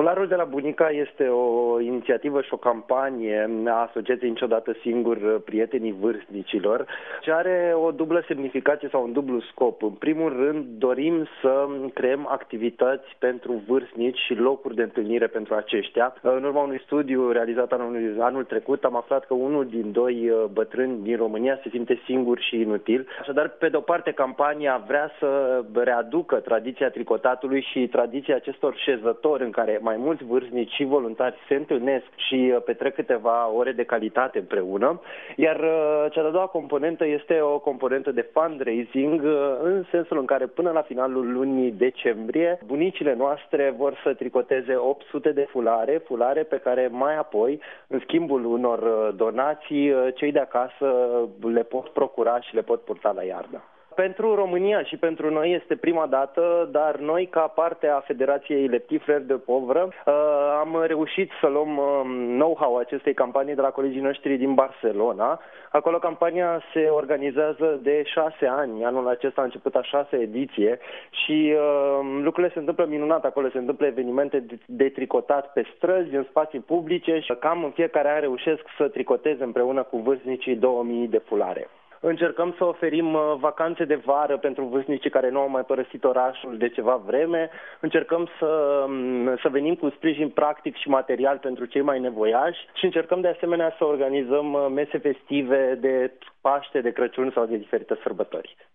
Fularul de la bunica este o inițiativă și o campanie a Asociației Niciodată Singur Prietenii Vârstnicilor, ce are o dublă semnificație sau un dublu scop. În primul rând, dorim să creăm activități pentru vârstnici și locuri de întâlnire pentru aceștia. În urma unui studiu realizat anul trecut, am aflat că unul din doi bătrâni din România se simte singur și inutil. Așadar, pe de o parte, campania vrea să readucă tradiția tricotatului și tradiția acestor șezători în care mai mulți vârstnici și voluntari se întâlnesc și petrec câteva ore de calitate împreună. Iar cea de-a doua componentă este o componentă de fundraising, în sensul în care până la finalul lunii decembrie bunicile noastre vor să tricoteze 800 de fulare pe care mai apoi, în schimbul unor donații, cei de acasă le pot procura și le pot purta la iarnă. Pentru România și pentru noi este prima dată, dar noi, ca parte a Federației Les Petits Frères de Pauvres, am reușit să luăm know-how acestei campanii de la colegii noștri din Barcelona. Acolo campania se organizează de 6 ani. Anul acesta a început a 6-a ediție și lucrurile se întâmplă minunat. Acolo se întâmplă evenimente de tricotat pe străzi, în spații publice și cam în fiecare an reușesc să tricoteze împreună cu vârstnicii 2000 de fulare. Încercăm să oferim vacanțe de vară pentru vârstnicii care nu au mai părăsit orașul de ceva vreme. Încercăm să venim cu sprijin practic și material pentru cei mai nevoiași și încercăm de asemenea să organizăm mese festive de Paște, de Crăciun sau de diferite sărbători.